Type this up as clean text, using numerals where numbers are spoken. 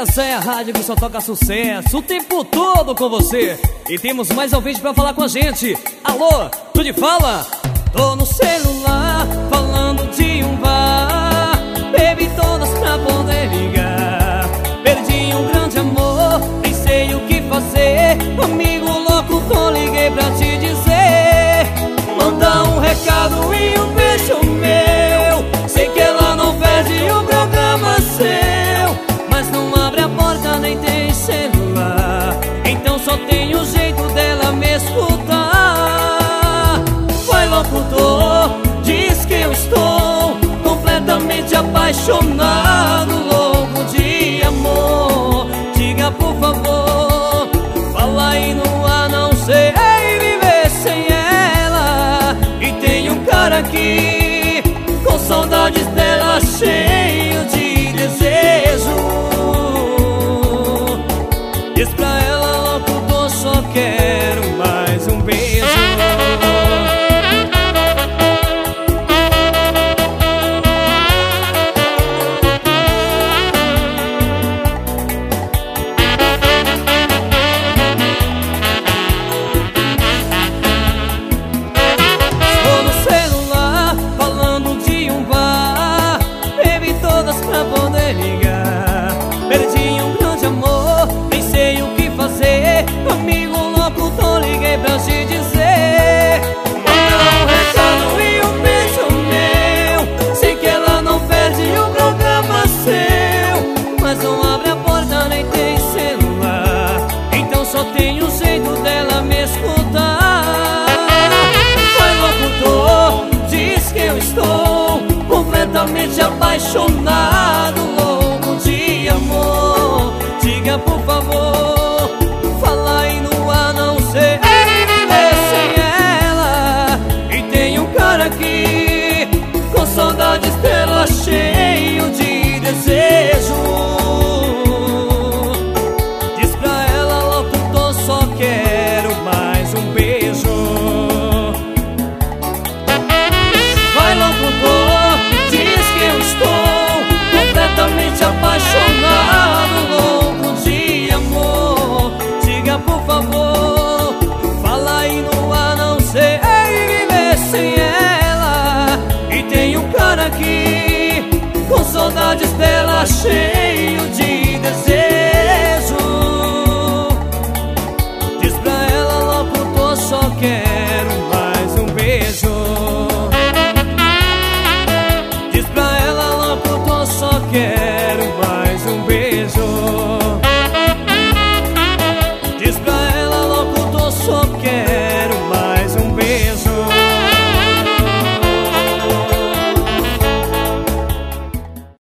Essa é a rádio que só toca sucesso o tempo todo com você. E temos mais ouvintes pra falar com a gente. Alô, tudo de fala? Tô no celular falando de um bar, bebi todas pra poder ligar. Perdi um grande amor, nem sei o que fazer. Amigo louco, tô liguei pra te dizer. Manda um recado e um beijo meu. Sei que ela não perde o programa seu, mas não abre a porta nem tem celular. Então só tem o jeito dela me escutar. Vai locutor, diz que eu estou completamente apaixonado, louco de amor. Diga por favor, fala aí no ar, não sei viver sem ela. E tem um cara aqui com saudades dela, cheio de desejo. Diz pra ela, locutor, só quero mais um beijo. Estou no celular falando de um bar, bebi todas pra poder ligar. Perdi um grande amor, nem sei o que fazer. Amigo louco, tô liguei pra te dizer. Manda um recado e um beijo meu. Sei que ela não perde o programa seu, mas não abre a porta nem tem celular. Então só tem um jeito dela me escutar. Vai locutor, diz que eu estou completamente apaixonado, louco de amor. Diga por favor, fala aí no ar, não sei viver sem ela. E tem um cara aqui com saudades dela, cheio de desejo. Diz pra ela, locutor, só quero mais um beijo. Vai locutor, diz que eu estou completamente apaixonado, louco de amor. Diga por favor, fala aí no ar, não sei viver sem ela. E tem um cara aqui com saudades dela, cheio de desejo. Diz pra ela, locutor, só quero mais um beijo. Diz pra ela, locutor, só quero mais um beijo. Diz pra ela, locutor, só quero